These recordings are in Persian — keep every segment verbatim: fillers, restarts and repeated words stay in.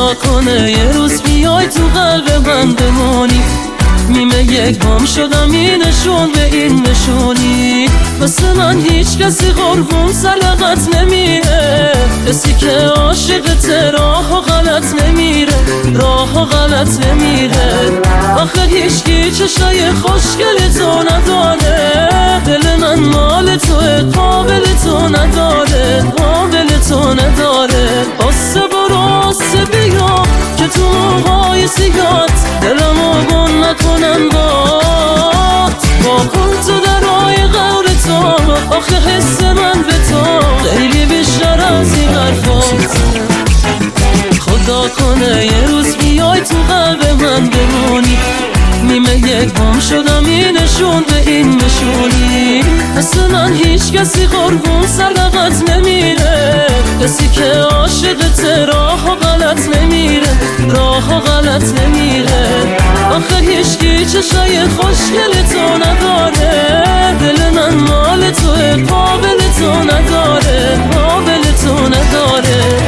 خدا کنه یه روز بیای تو قلب من بمونی. نیمه یک گم شدم این نشون به این نشونی. واسه من هیچ کسی قربون سلقت نمیره، کسی که عاشقته راه و غلط نمیره، راه و غلط نمیره. آخه هیچکی چشای خوشگل تو نداره، دل من مال توه قابل تو نداره، قابل تو نداره. آسه برو آسه بیا که تو موهای سیگات دلمو گم نکنم بات. با کن تو درای غور تو، آخه حس من به تو خیلی بیشتر از این حرفات. خدا کنه یه روز بیای تو قلب من بمونی. نیمه یک گم شدم این نشون به این نشونی. مثل من هیچ کسی قربون سلقت نمیره، کسی که عاشقته راه و غلط نمیره، راه و غلط نمیره. آخه هیچکی چشای خوشگل تو نداره، دل من مال توه قابل تو نداره، قابل تو نداره.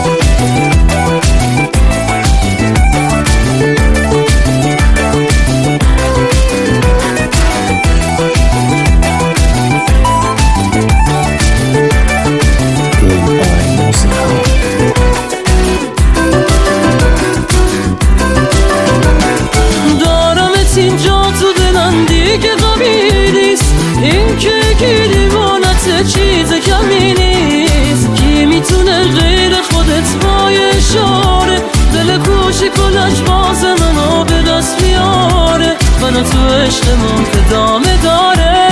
اینجا تو دلم دیگه غمی نیست، این که کی دیوانت چیز کمی نیست. کی میتونه غیر خودت با اشاره دل کوچی کلش باز منو به دست بیاره، منو تو عشقمون که دامه داره.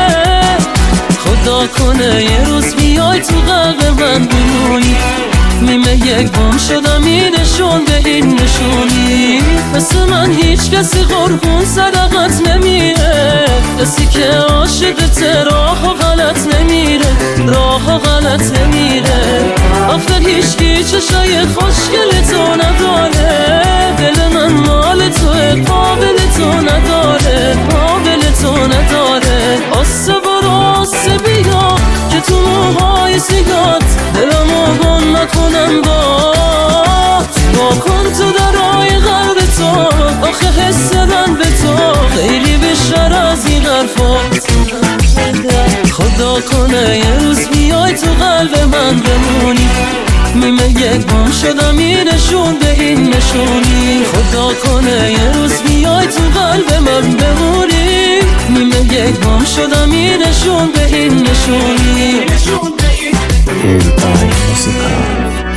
خدا کنه یه روز بیای تو قلب من بمونی. نیمه یک گم شدم این نشون به این نشونی. مثل من هیچ کسی قربون صدقت نمیره، کسی که عاشقته راه و غلط نمیره، راه و غلط نمیره. آخه هیچکی چشای خوشگل تو نداره، دل من مال توه قابل تو نداره، قابل تو نداره. آسه برو آسه بیا که تو موهای سیگات دلمو گم نکنم بات. با کن تو درای قلب تو، آخه حس من به تو خیلی بیشتر از این حرفات. خدا کنه یه روز بیای تو قلب من بمونی. نیمه یک گم شدم این نشون به این نشونی. خدا کنه یه روز بیای تو قلب من بمونی. نیمه یک گم شدم این نشون به این نشونی.